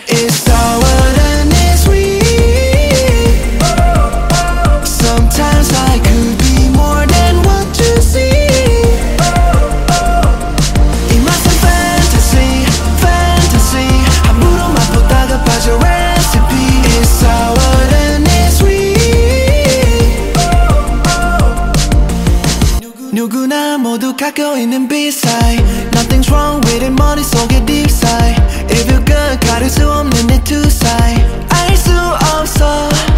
It's sour and it's sweet. Sometimes I could be more than what you see. 이 맛은 fantasy, fantasy. 함부로 맛보다가 빠져 recipe. It's sour and it's sweet. 누구나 모두 갖고 있는 B-side. Nothing's wrong with it 머릿속에 deep sigh. If you good 가릴 수 없는 내 two side. 알 수 없어